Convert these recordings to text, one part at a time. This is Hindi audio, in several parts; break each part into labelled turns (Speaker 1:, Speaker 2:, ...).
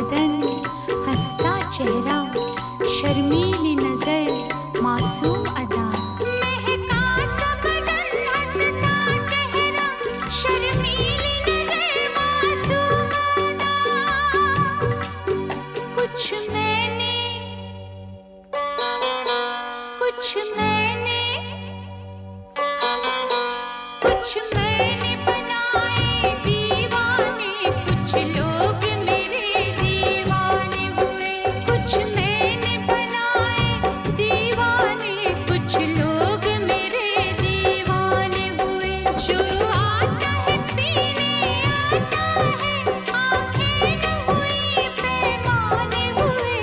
Speaker 1: बदन, हंसता चेहरा, शर्मीली नजर, मासूम अदा। महका सा बदन, हंसता चेहरा, शर्मीली नजर, मासूम अदा। कुछ मैंने कुछ मैंने बनाए दीवाने, कुछ लोग मेरे दीवाने हुए। कुछ मैंने बनाए दीवाने, कुछ लोग मेरे दीवाने हुए। जो आता है पीने आता है, आंखें न हुई पैमाने हुए।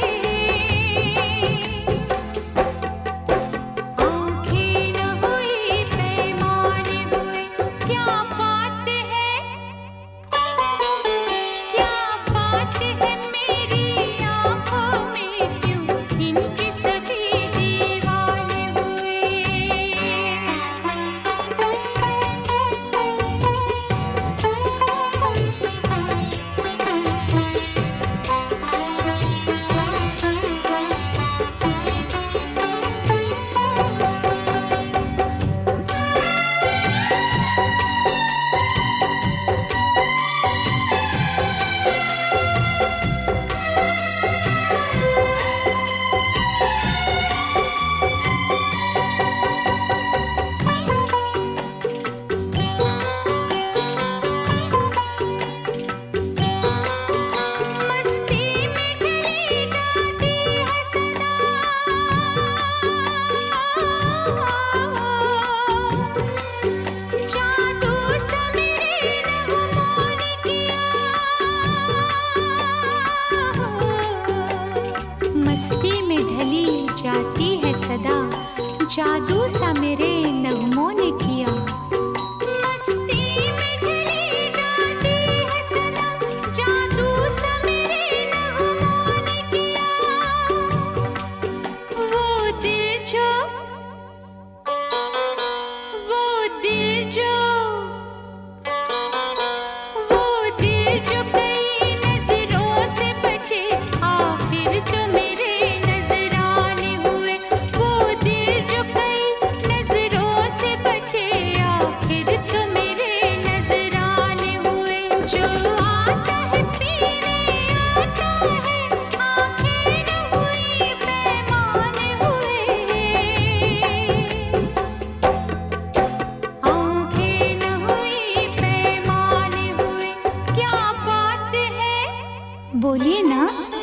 Speaker 1: आंखें न हुई पैमाने हुए। क्या बात है, क्या बात है मेरी आंखों में, क्यों इनके सभी दीवाने हुए। मस्ती में ढली जाती है सदा, जादू सा मेरे नगमों ने किया। मस्ती में ढली जाती है सदा, जादू सा मेरे नगमों ने किया। मस्ती में ढली जाती है सदा, जादू सा मेरे नगमों ने किया। वो दिल जो वो दिल जो वो दिल जो कई नजरों से बचे, आखिर तो मेरे नजराने हुए। वो दिल जो कई नजरों से बचे, आखिर तो मेरे नजराने हुए। जो आता है पीने आता है, आंखें न हुई पैमाने हुए। आंखें न हुई पैमाने हुए। क्या बात है, बोलिए ना।